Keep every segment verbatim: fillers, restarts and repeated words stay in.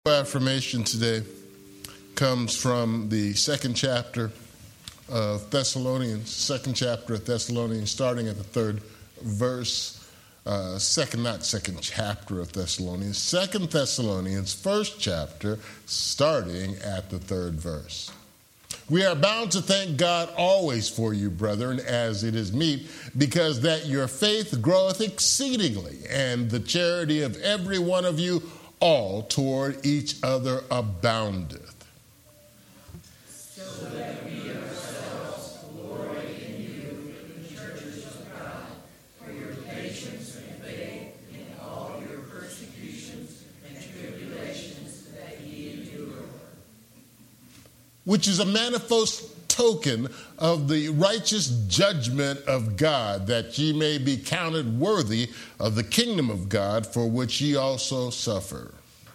Affirmation today comes from the second chapter of Thessalonians, second chapter of Thessalonians, starting at the third verse, uh, second, not second chapter of Thessalonians, second Thessalonians, first chapter, starting at the third verse. We are bound to thank God always for you, brethren, as it is meet, because that your faith groweth exceedingly, and the charity of every one of you all toward each other aboundeth. So that we ourselves glory in you in the churches of God, for your patience and faith in all your persecutions and tribulations that ye endure. Which is a manifest token of the righteous judgment of God, that ye may be counted worthy of the kingdom of God, for which ye also suffer.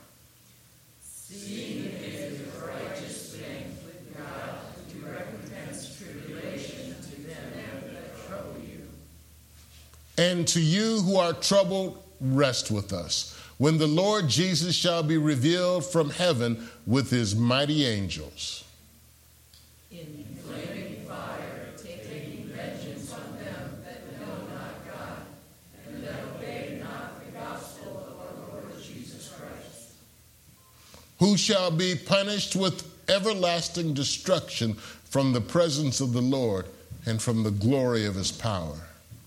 Seeing it is a righteous thing with God to recompense tribulation to them that trouble you. And to you who are troubled, rest with us, when the Lord Jesus shall be revealed from heaven with his mighty angels. In flaming fire, taking vengeance on them that know not God, and that obey not the gospel of our Lord Jesus Christ. Who shall be punished with everlasting destruction from the presence of the Lord and from the glory of his power.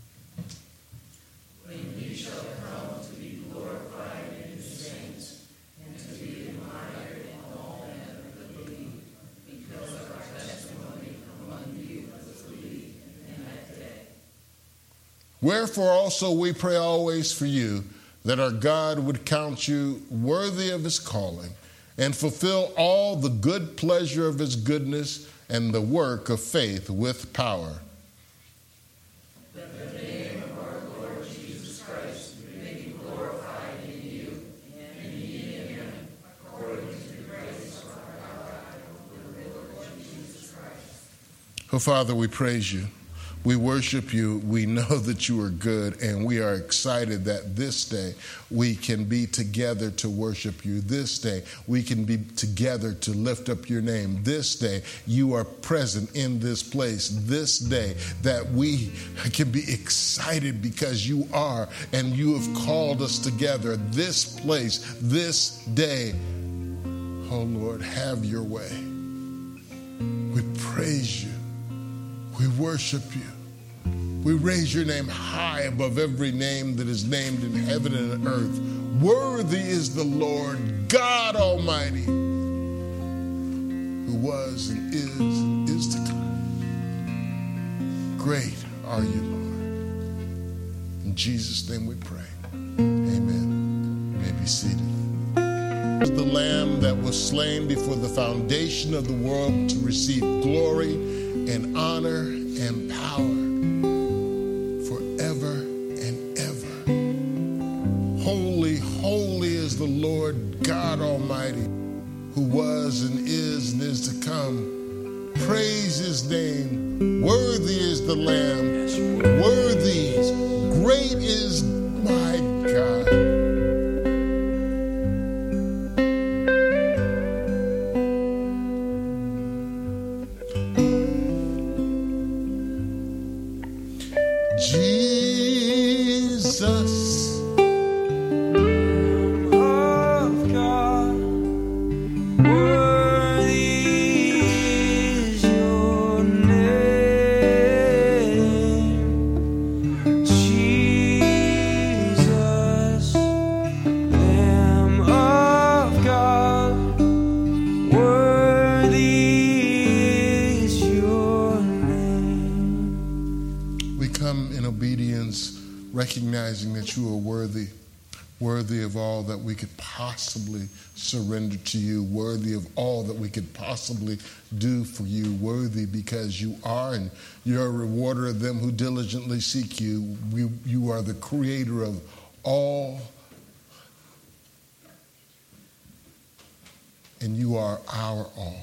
When he shall come to be glorified in his saints, and to be admired in all men that believe, because of our testimony among you that believe in that day. Wherefore also we pray always for you, that our God would count you worthy of his calling, and fulfill all the good pleasure of his goodness and the work of faith with power. That the name of our Lord Jesus Christ may be glorified in you and ye in him, according to the grace of our God and the Lord Jesus Christ. Oh, Father, we praise you. We worship you. We know that you are good, and we are excited that this day we can be together to worship you. This day we can be together to lift up your name. This day you are present in this place. This day that we can be excited because you are, and you have called us together. This place, this day, oh Lord, have your way. We praise you. We worship you. We raise your name high above every name that is named in heaven and earth. Worthy is the Lord God Almighty, who was and is and is to come. Great are you, Lord. In Jesus' name we pray. Amen. You may be seated. The Lamb that was slain before the foundation of the world to receive glory and honor and power forever and ever. Holy, holy is the Lord God Almighty, who was and is and is to come. Praise his name. Worthy is the Lamb. Worthy, great is my God. Recognizing that you are worthy, worthy of all that we could possibly surrender to you, worthy of all that we could possibly do for you, worthy because you are, and you're a rewarder of them who diligently seek you. You, you are the creator of all, and you are our all.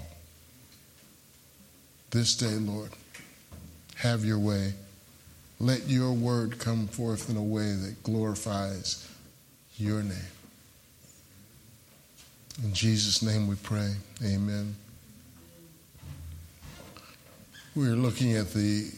This day, Lord, have your way. Let your word come forth in a way that glorifies your name. In Jesus' name we pray. Amen. We're looking at the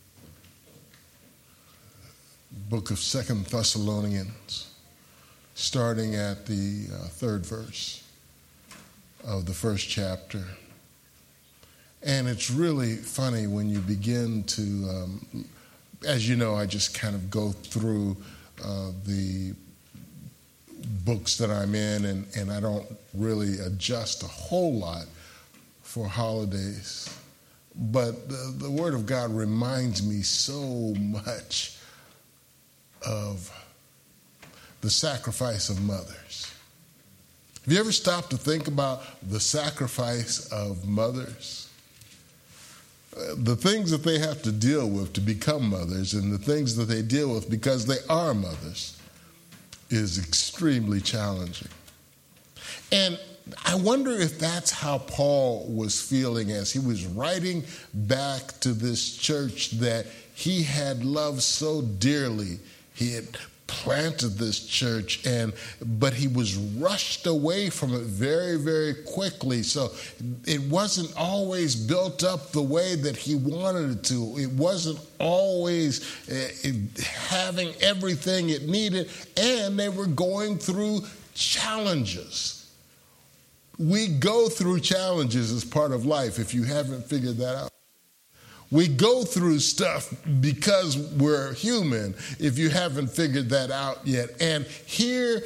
book of Second Thessalonians, starting at the uh, third verse of the first chapter. And it's really funny when you begin to, um, as you know, I just kind of go through uh, the books that I'm in, and, and I don't really adjust a whole lot for holidays. But the, the Word of God reminds me so much of the sacrifice of mothers. Have you ever stopped to think about the sacrifice of mothers? Uh, the things that they have to deal with to become mothers, and the things that they deal with because they are mothers, is extremely challenging. And I wonder if that's how Paul was feeling as he was writing back to this church that he had loved so dearly. He had planted this church, and but he was rushed away from it very, very quickly. So it wasn't always built up the way that he wanted it to. It wasn't always uh, it, having everything it needed, and they were going through challenges. We go through challenges as part of life, if you haven't figured that out. We go through stuff because we're human, if you haven't figured that out yet. And here,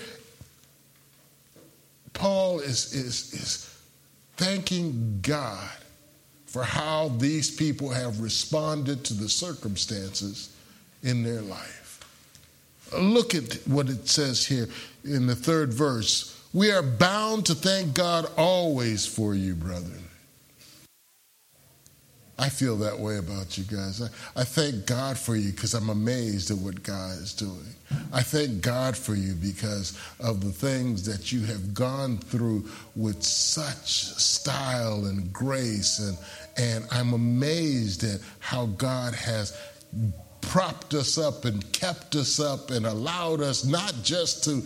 Paul is, is, is thanking God for how these people have responded to the circumstances in their life. Look at what it says here in the third verse. We are bound to thank God always for you, brethren. I feel that way about you guys. I, I thank God for you because I'm amazed at what God is doing. I thank God for you because of the things that you have gone through with such style and grace. And, and I'm amazed at how God has propped us up and kept us up and allowed us not just to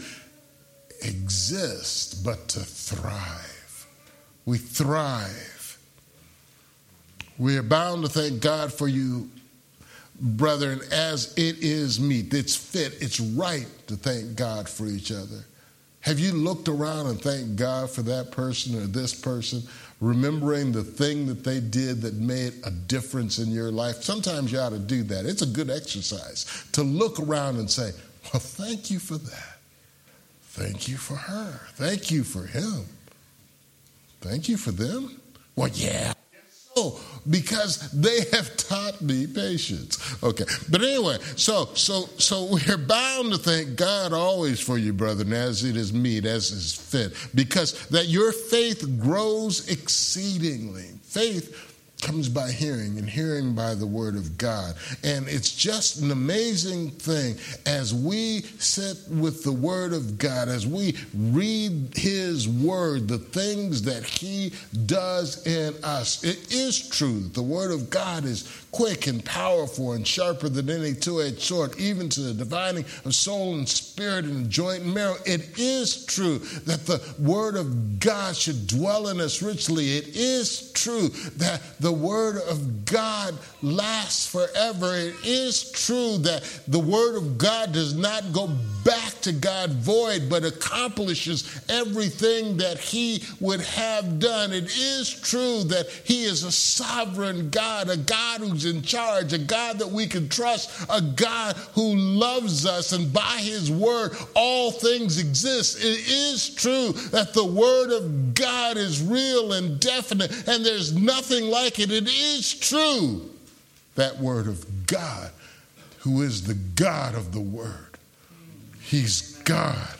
exist, but to thrive. We thrive. We are bound to thank God for you, brethren, as it is meet. It's fit, it's right to thank God for each other. Have you looked around and thanked God for that person or this person, remembering the thing that they did that made a difference in your life? Sometimes you ought to do that. It's a good exercise to look around and say, well, thank you for that. Thank you for her. Thank you for him. Thank you for them. Well, yeah. Oh, because they have taught me patience. Okay, but anyway, so so so we're bound to thank God always for you, brethren, as it is meet, as is fit, because that your faith grows exceedingly. Faith comes by hearing, and hearing by the word of God. And it's just an amazing thing as we sit with the word of God, as we read his word, the things that he does in us. It is true that the word of God is quick and powerful and sharper than any two-edged sword, even to the dividing of soul and spirit and joint and marrow. It is true that the word of God should dwell in us richly. It is true that the word of God lasts forever. It is true that the word of God does not go back to God void, but accomplishes everything that he would have done. It is true that he is a sovereign God, a God who's in charge, a God that we can trust, a God who loves us, and by his word all things exist. It is true that the word of God is real and definite, and there's nothing like it. It is true, that word of God, who is the God of the word. He's God.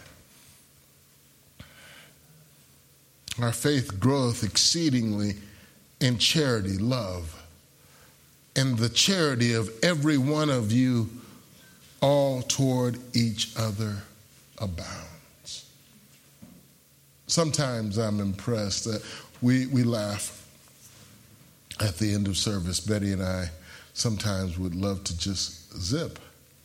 Our faith groweth exceedingly in charity, love, and the charity of every one of you all toward each other abounds. Sometimes I'm impressed that we, we laugh at the end of service. Betty and I sometimes would love to just zip.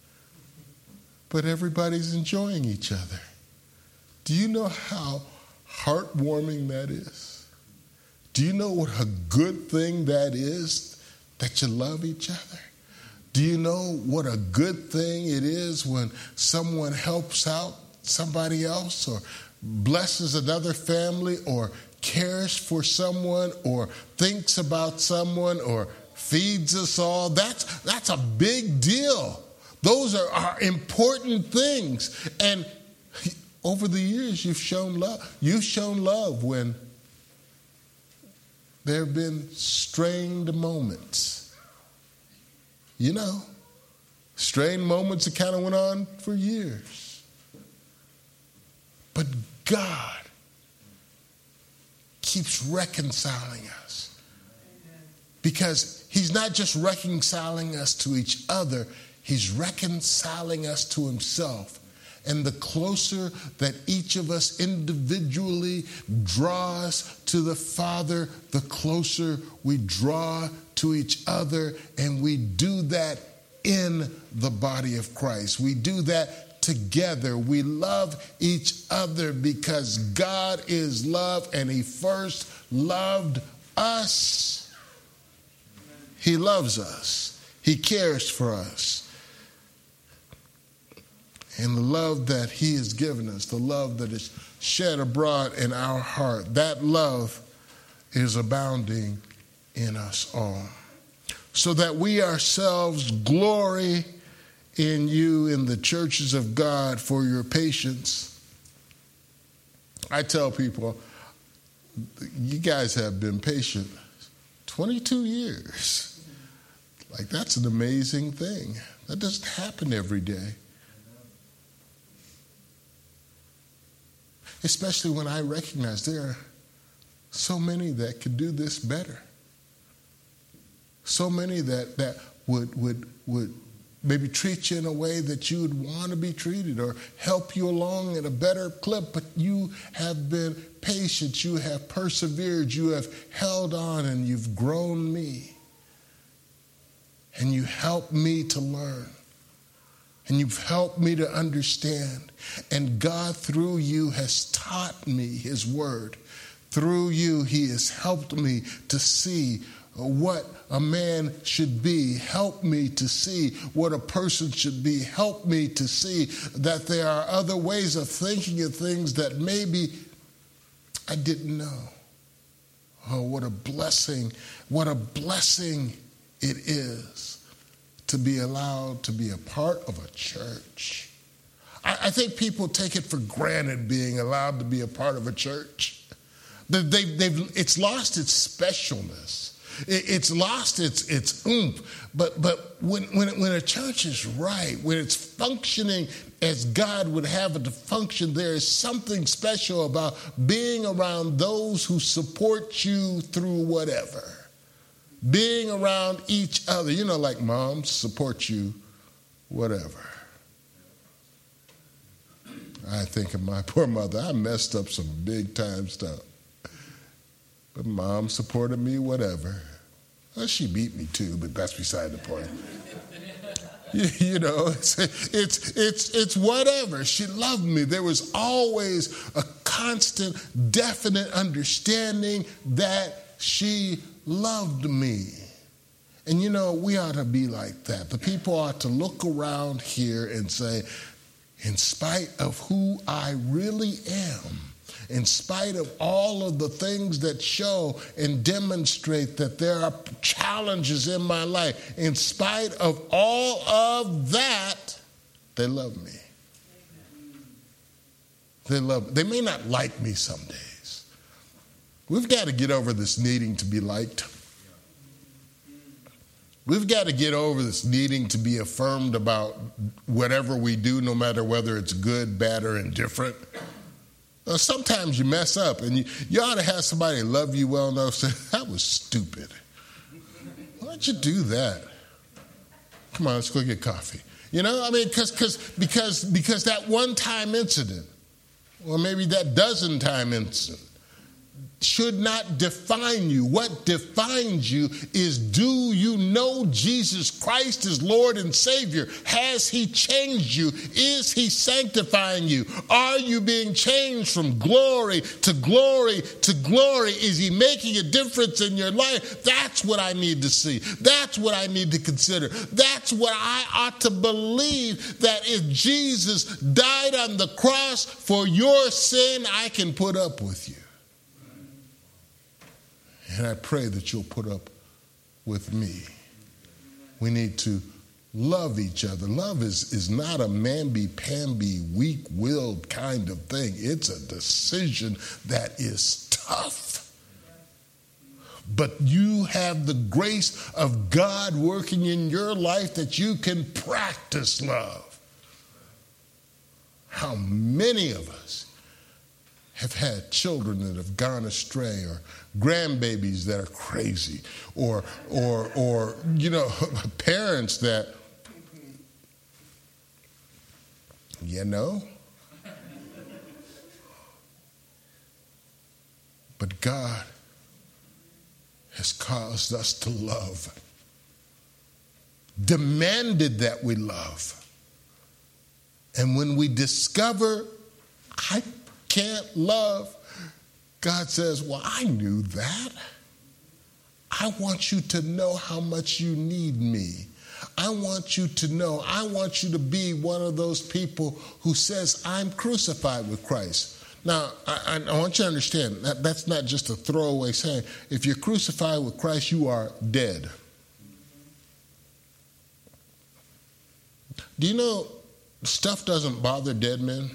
But everybody's enjoying each other. Do you know how heartwarming that is? Do you know what a good thing that is, that you love each other? Do you know what a good thing it is when someone helps out somebody else or blesses another family or cares for someone or thinks about someone or feeds us all? That's, that's a big deal. Those are, are important things. And over the years, you've shown love. You've shown love when there have been strained moments. You know, strained moments that kind of went on for years. But God keeps reconciling us. Because he's not just reconciling us to each other, he's reconciling us to himself. And the closer that each of us individually draws to the Father, the closer we draw to each other. And we do that in the body of Christ. We do that together. We love each other because God is love and he first loved us. He loves us. He cares for us. And the love that he has given us, the love that is shed abroad in our heart, that love is abounding in us all. So that we ourselves glory in you, in the churches of God, for your patience. I tell people, you guys have been patient twenty-two years. Like, that's an amazing thing. That doesn't happen every day. Especially when I recognize there are so many that could do this better. So many that, that would, would, would maybe treat you in a way that you would want to be treated or help you along at a better clip, but you have been patient, you have persevered, you have held on, and you've grown me. And you helped me to learn. And you've helped me to understand. And God, through you, has taught me his word. Through you, he has helped me to see what a man should be. Help me to see what a person should be. Help me to see that there are other ways of thinking of things that maybe I didn't know. Oh, what a blessing. What a blessing it is to be allowed to be a part of a church. I, I think people take it for granted being allowed to be a part of a church. They, they've, they've, it's lost its specialness. It, it's lost its, its oomph. But, but when, when, when a church is right, when it's functioning as God would have it to function, there is something special about being around those who support you through whatever. Being around each other, you know, like moms support you, whatever. I think of my poor mother. I messed up some big time stuff. But mom supported me, whatever. Well, she beat me too, but that's beside the point. you, you know, it's, it's, it's, it's whatever. She loved me. There was always a constant, definite understanding that she loved me. And you know, we ought to be like that. The people ought to look around here and say, in spite of who I really am, in spite of all of the things that show and demonstrate that there are challenges in my life, in spite of all of that, they love me. They love me. They may not like me some days. We've got to get over this needing to be liked. We've got to get over this needing to be affirmed about whatever we do, no matter whether it's good, bad, or indifferent. Now, sometimes you mess up, and you, you ought to have somebody love you well enough to say, that was stupid. Why'd you do that? Come on, let's go get coffee. You know, I mean, cause, cause, because, because that one-time incident, or maybe that dozen-time incident, should not define you. What defines you is, do you know Jesus Christ is Lord and Savior? Has he changed you? Is he sanctifying you? Are you being changed from glory to glory to glory? Is he making a difference in your life? That's what I need to see. That's what I need to consider. That's what I ought to believe, that if Jesus died on the cross for your sin, I can put up with you. And I pray that you'll put up with me. We need to love each other. Love is, is not a mamby-pamby, weak-willed kind of thing. It's a decision that is tough. But you have the grace of God working in your life that you can practice love. How many of us have had children that have gone astray, or grandbabies that are crazy, or, or, or, you know, parents that, you know. But God has caused us to love, demanded that we love. And when we discover, I can't love, God says, well, I knew that. I want you to know how much you need me. I want you to know, I want you to be one of those people who says, I'm crucified with Christ. Now, I, I want you to understand, that that's not just a throwaway saying. If you're crucified with Christ, you are dead. Do you know stuff doesn't bother dead men?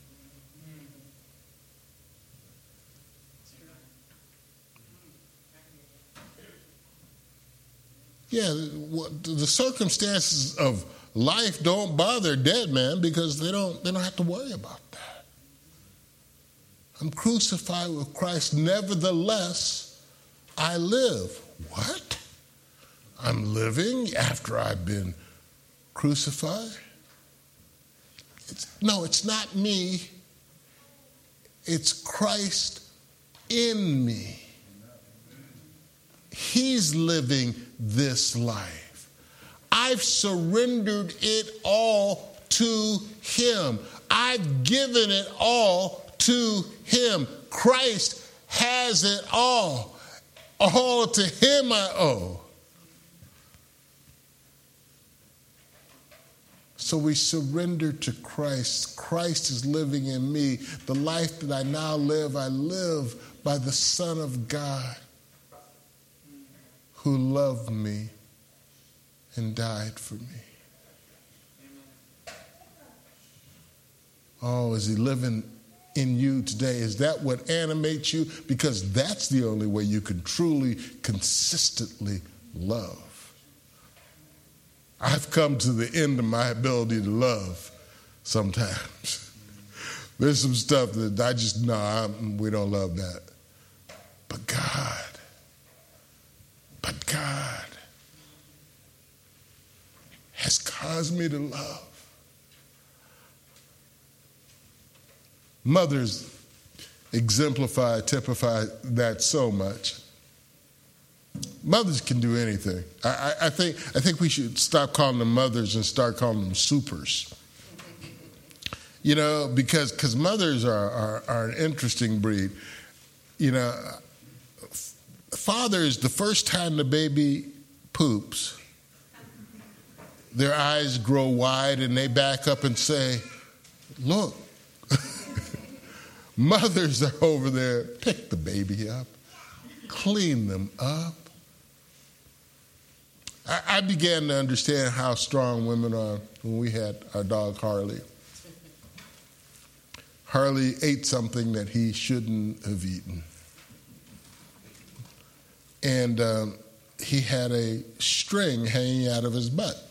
Yeah, the circumstances of life don't bother dead man because they don't, they don't have to worry about that. I'm crucified with Christ, nevertheless, I live. What? I'm living after I've been crucified? It's, no, it's not me. It's Christ in me. He's living this life. I've surrendered it all to him. I've given it all to him. Christ has it all. All to him I owe. So we surrender to Christ. Christ is living in me. The life that I now live, I live by the Son of God, who loved me and died for me. Oh, is he living in you today? Is that what animates you? Because that's the only way you can truly, consistently love. I've come to the end of my ability to love sometimes. There's some stuff that I just, no, I'm, we don't love that. But God, But God has caused me to love. Mothers exemplify, typify that so much. Mothers can do anything. I, I, I think I think we should stop calling them mothers and start calling them supers. You know, because because mothers are, are, are an interesting breed. You know, fathers, the first time the baby poops, their eyes grow wide and they back up and say, look. Mothers are over there, pick the baby up, clean them up. I, I began to understand how strong women are when we had our dog Harley. Harley ate something that he shouldn't have eaten. And um, he had a string hanging out of his butt.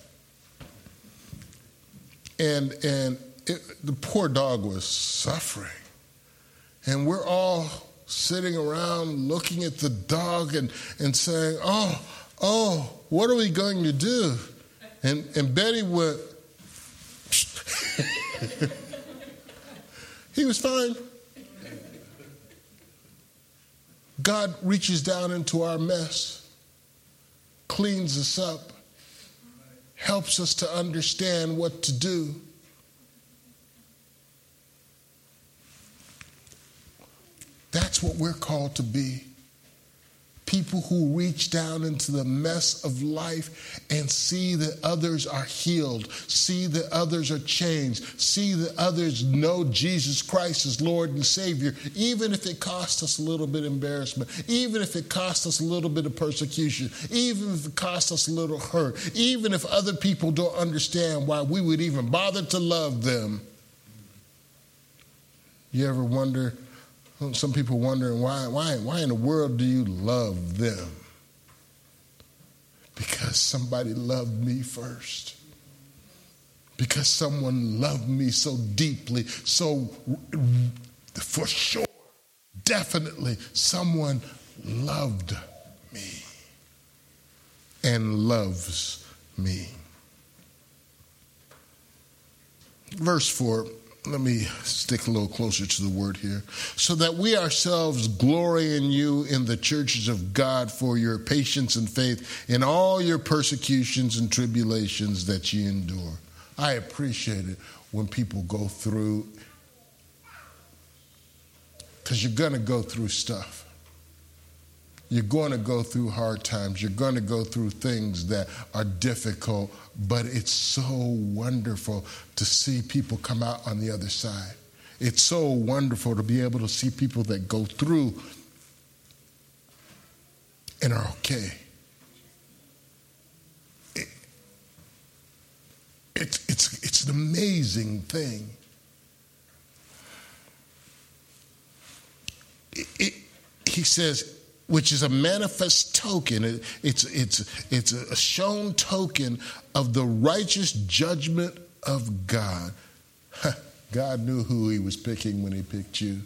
And, and it, the poor dog was suffering. And we're all sitting around looking at the dog and, and saying, oh, oh, what are we going to do? And, and Betty went, he was fine. God reaches down into our mess, cleans us up, helps us to understand what to do. That's what we're called to be. People who reach down into the mess of life and see that others are healed, see that others are changed, see that others know Jesus Christ as Lord and Savior, even if it costs us a little bit of embarrassment, even if it costs us a little bit of persecution, even if it costs us a little hurt, even if other people don't understand why we would even bother to love them. You ever wonder? Some people wondering why, why, why in the world do you love them? Because somebody loved me first. Because someone loved me so deeply, so for sure, definitely someone loved me and loves me. Verse four. Let me stick a little closer to the word here. So that we ourselves glory in you in the churches of God for your patience and faith in all your persecutions and tribulations that you endure. I appreciate it when people go through, because you're going to go through stuff. You're going to go through hard times. You're going to go through things that are difficult, but it's so wonderful to see people come out on the other side. It's so wonderful to be able to see people that go through and are okay. It, it, it's, it's an amazing thing. It, it, he says, which is a manifest token. It, it's, it's, it's a shown token of the righteous judgment of God. God knew who he was picking when he picked you.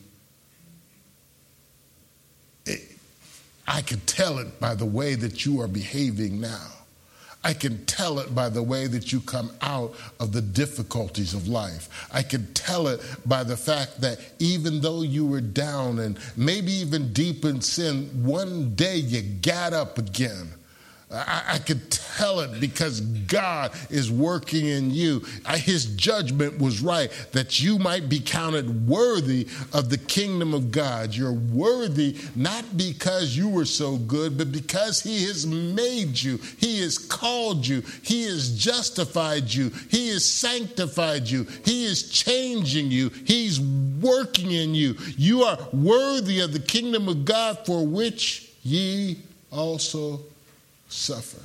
It, I could tell it by the way that you are behaving now. I can tell it by the way that you come out of the difficulties of life. I can tell it by the fact that even though you were down and maybe even deep in sin, one day you got up again. I, I could tell it because God is working in you. I, his judgment was right, that you might be counted worthy of the kingdom of God. You're worthy not because you were so good, but because he has made you. He has called you. He has justified you. He has sanctified you. He is changing you. He's working in you. You are worthy of the kingdom of God, for which ye also suffer.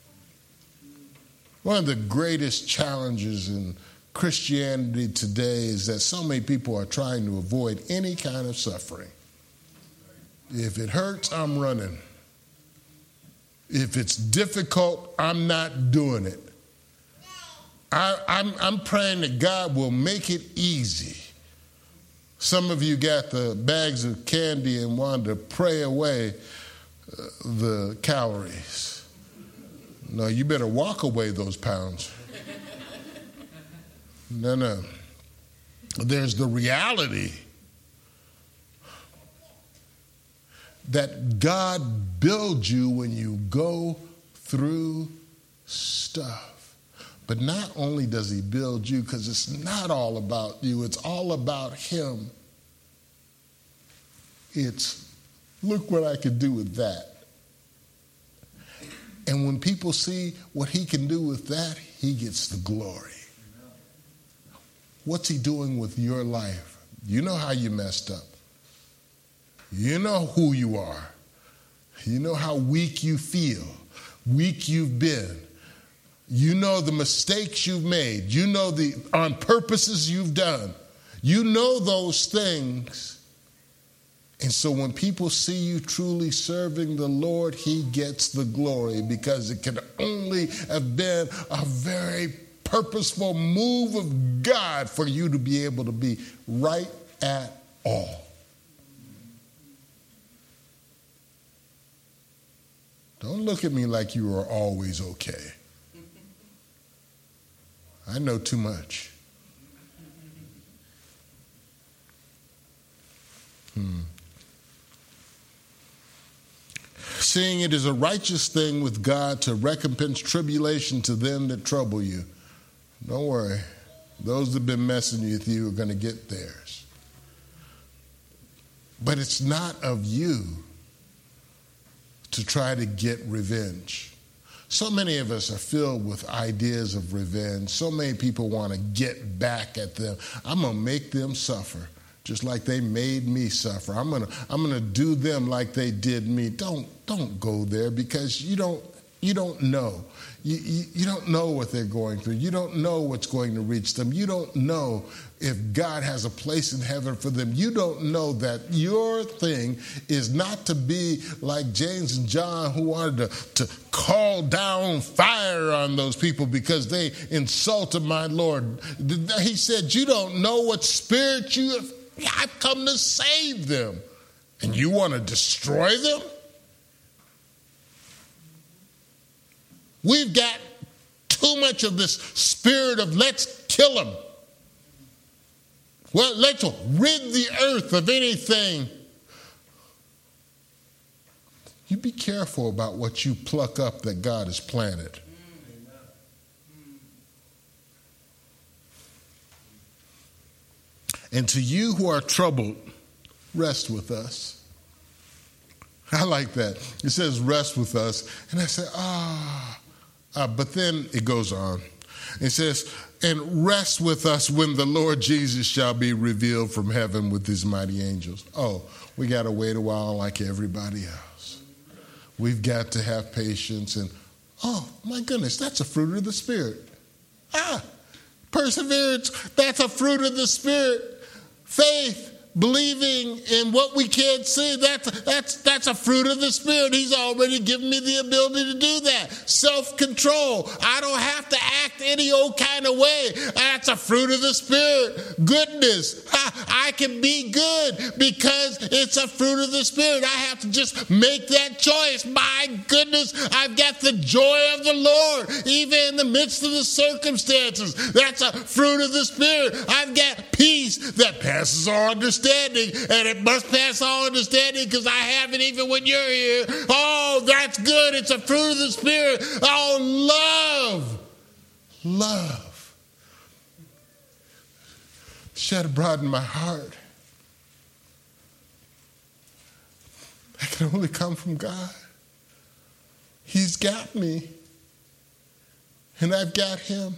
One of the greatest challenges in Christianity today is that so many people are trying to avoid any kind of suffering. If it hurts, I'm running. If it's difficult, I'm not doing it. I, I'm, I'm praying that God will make it easy. Some of you got the bags of candy and wanted to pray away uh, the calories. No, you better walk away those pounds. No, no. There's the reality that God builds you when you go through stuff. But not only does he build you, because it's not all about you, it's all about him. It's, look what I could do with that. And when people see what he can do with that, he gets the glory. What's he doing with your life? You know how you messed up. You know who you are. You know how weak you feel, weak you've been. You know the mistakes you've made. You know the on purposes you've done. You know those things. And so when people see you truly serving the Lord, he gets the glory, because it can only have been a very purposeful move of God for you to be able to be right at all. Don't look at me like you are always okay. I know too much. Hmm. seeing it is a righteous thing with God to recompense tribulation to them that trouble you. Don't worry. Those that have been messing with you are going to get theirs. But it's not of you to try to get revenge. So many of us are filled with ideas of revenge. So many people want to get back at them. I'm going to make them suffer just like they made me suffer. I'm going to I'm going to do them like they did me. Don't don't go there, because you don't you don't know. You, you, you don't know what they're going through. You don't know what's going to reach them. You don't know if God has a place in heaven for them. You don't know that your thing is not to be like James and John, who wanted to, to call down fire on those people because they insulted my Lord. He said, you don't know what spirit you have. I've come to save them. And you want to destroy them? We've got too much of this spirit of let's kill them. Well, let's rid the earth of anything. You be careful about what you pluck up that God has planted. And to you who are troubled, rest with us. I like that. It says rest with us. And I say, ah. Uh, but then it goes on. It says, and rest with us when the Lord Jesus shall be revealed from heaven with his mighty angels. Oh, we got to wait a while like everybody else. We've got to have patience. And, oh, my goodness, that's a fruit of the Spirit. Ah, perseverance, that's a fruit of the Spirit. Faith, believing in what we can't see, that's, that's, that's a fruit of the Spirit. He's already given me the ability to do that. Self-control. I don't have to act any old kind of way. That's a fruit of the Spirit. Goodness. I, I can be good because it's a fruit of the Spirit. I have to just make that choice. My goodness, I've got the joy of the Lord, even in the midst of the circumstances. That's a fruit of the Spirit. I've got peace that passes all understanding. And it must pass all understanding because I have it even when you're here. Oh, that's good. It's a fruit of the Spirit. Oh, love. Love. Shed abroad in my heart. That can only come from God. He's got me. And I've got him.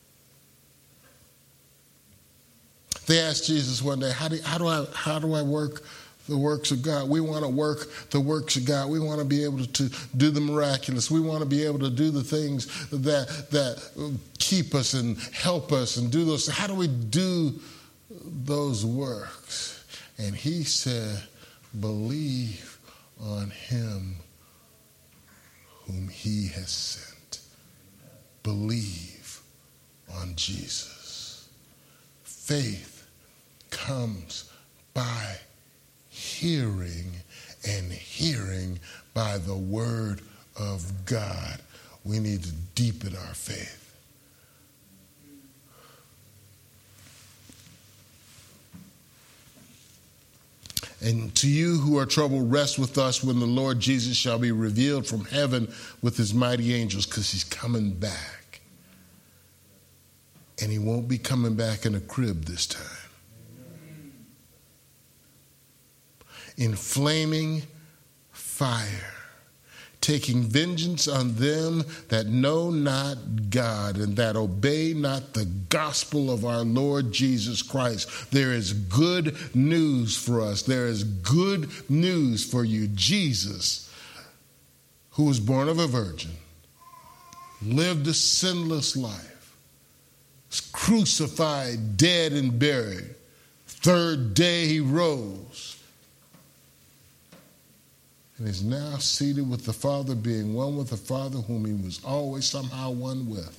They asked Jesus one day, how do, how do I how do I work the works of God? We want to work the works of God. We want to be able to do the miraculous. We want to be able to do the things that that keep us and help us and do those. How do we do those works? And he said, believe on him whom he has sent. Believe on Jesus. Faith comes by hearing, and hearing by the word of God. We need to deepen our faith. And to you who are troubled, rest with us when the Lord Jesus shall be revealed from heaven with his mighty angels, because he's coming back. And he won't be coming back in a crib this time. In flaming fire, taking vengeance on them that know not God and that obey not the gospel of our Lord Jesus Christ. There is good news for us. There is good news for you. Jesus, who was born of a virgin, lived a sinless life, was crucified, dead, and buried. Third day he rose. And is now seated with the Father, being one with the Father whom he was always somehow one with.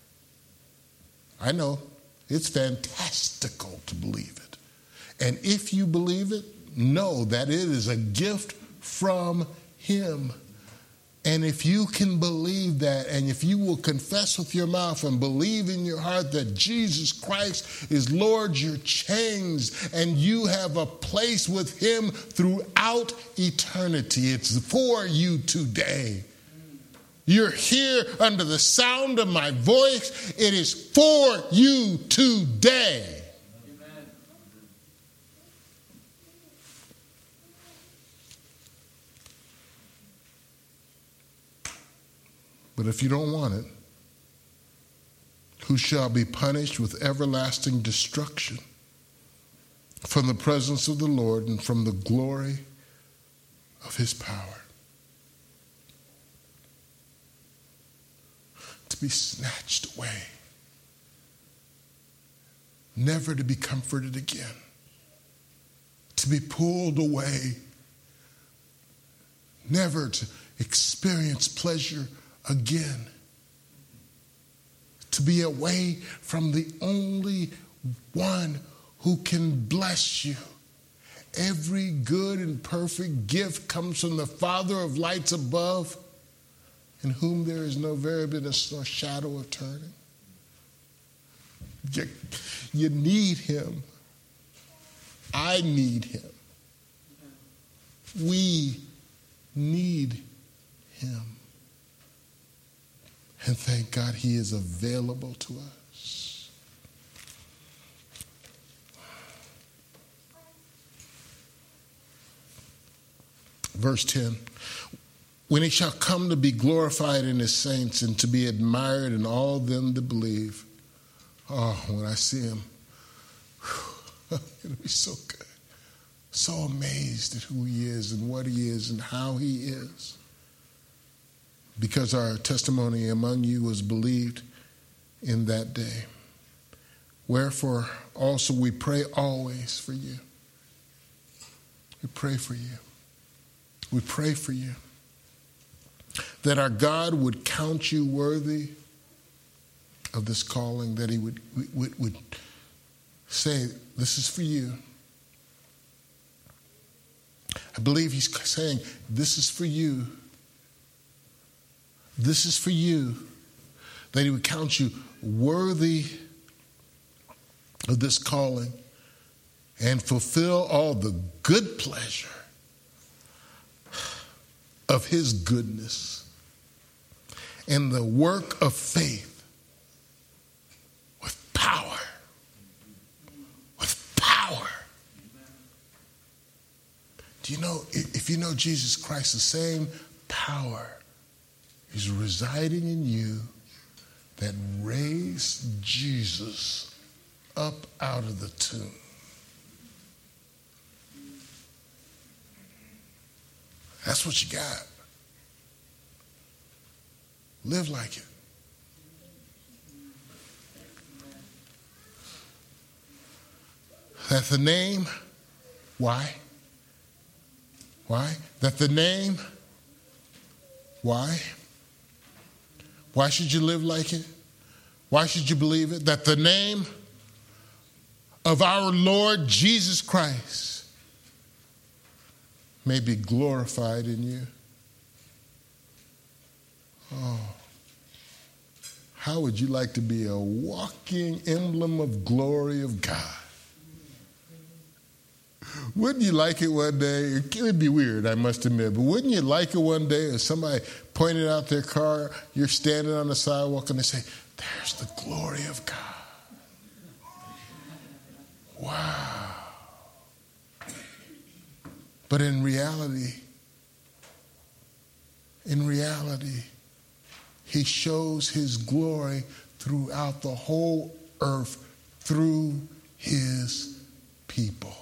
I know, it's fantastical to believe it. And if you believe it, know that it is a gift from him. And if you can believe that, and if you will confess with your mouth and believe in your heart that Jesus Christ is Lord, you're changed and you have a place with him throughout eternity. It's for you today. You're here under the sound of my voice. It is for you today. Amen. But if you don't want it, who shall be punished with everlasting destruction from the presence of the Lord and from the glory of his power? To be snatched away, never to be comforted again, to be pulled away, never to experience pleasure again, to be away from the only one who can bless you. Every good and perfect gift comes from the Father of lights above, in whom there is no variableness nor shadow of turning. You, you need him. I need him. We need him. And thank God he is available to us. Verse ten. When he shall come to be glorified in his saints and to be admired in all them that believe. Oh, when I see him, whew, it'll be so good. So amazed at who he is and what he is and how he is. Because our testimony among you was believed in that day. Wherefore also we pray always for you. We pray for you. We pray for you. That our God would count you worthy of this calling, that he would, would, would say, this is for you. I believe he's saying, this is for you. This is for you. That he would count you worthy of this calling and fulfill all the good pleasure of his goodness and the work of faith with power. With power. Do you know, if you know Jesus Christ, the same power is residing in you that raised Jesus up out of the tomb. That's what you got. Live like it. That the name, why? Why? That the name, why? Why should you live like it? Why should you believe it? That the name of our Lord Jesus Christ may be glorified in you. Oh, how would you like to be a walking emblem of glory of God? Wouldn't you like it one day? It would be weird, I must admit, but wouldn't you like it one day if somebody pointed out their car, you're standing on the sidewalk and they say, there's the glory of God. Wow. But in reality, in reality, he shows his glory throughout the whole earth through his people.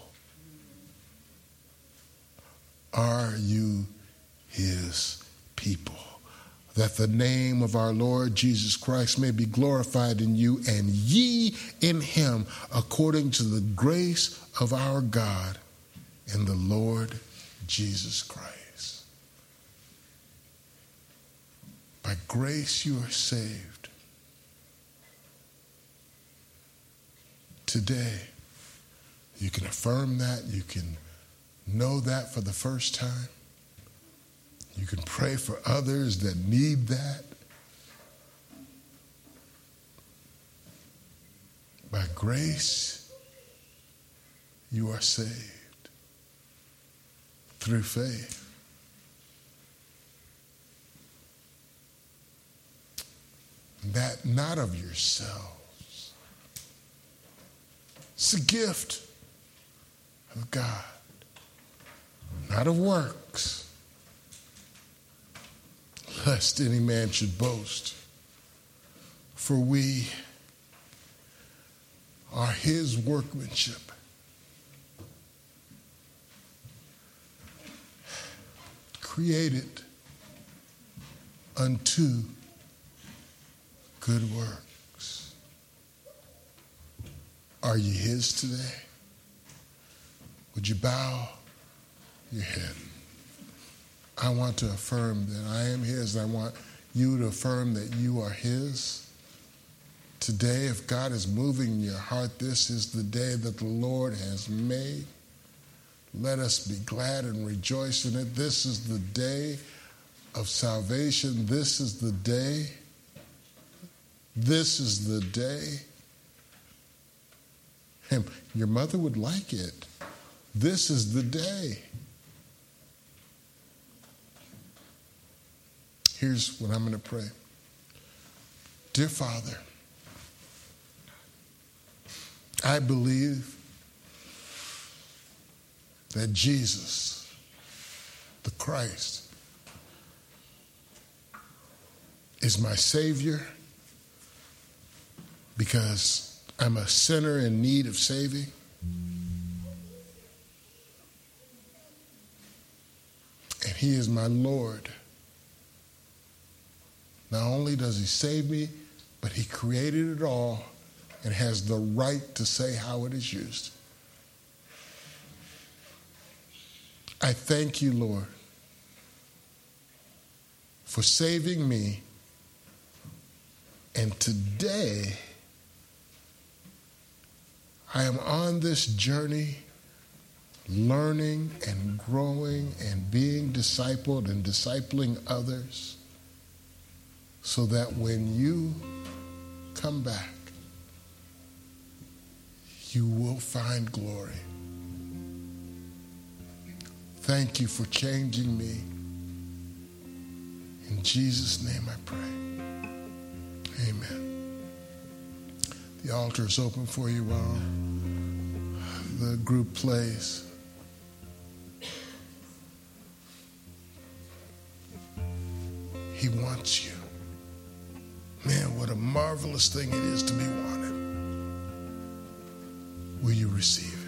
Are you his people? That the name of our Lord Jesus Christ may be glorified in you, and ye in him, according to the grace of our God and the Lord Jesus Christ. By grace you are saved. Today, you can affirm that. You can know that for the first time. You can pray for others that need that. By grace, you are saved through faith. That not of yourselves. It's a gift of God, not of works, lest any man should boast. For we are his workmanship, created unto good works. Are you his today? Would you bow your head? I want to affirm that I am his. I want you to affirm that you are his. Today, if God is moving in your heart, this is the day that the Lord has made. Let us be glad and rejoice in it. This is the day of salvation. This is the day. This is the day. And your mother would like it. This is the day. Here's what I'm going to pray. Dear Father, I believe that Jesus, the Christ, is my Savior because I'm a sinner in need of saving. And he is my Lord. Not only does he save me, but he created it all and has the right to say how it is used. I thank you, Lord, for saving me. And today, I am on this journey learning and growing and being discipled and discipling others so that when you come back, you will find glory. Thank you for changing me. In Jesus' name I pray. Amen. The altar is open for you while the group plays. He wants you. Man, what a marvelous thing it is to be wanted. Will you receive?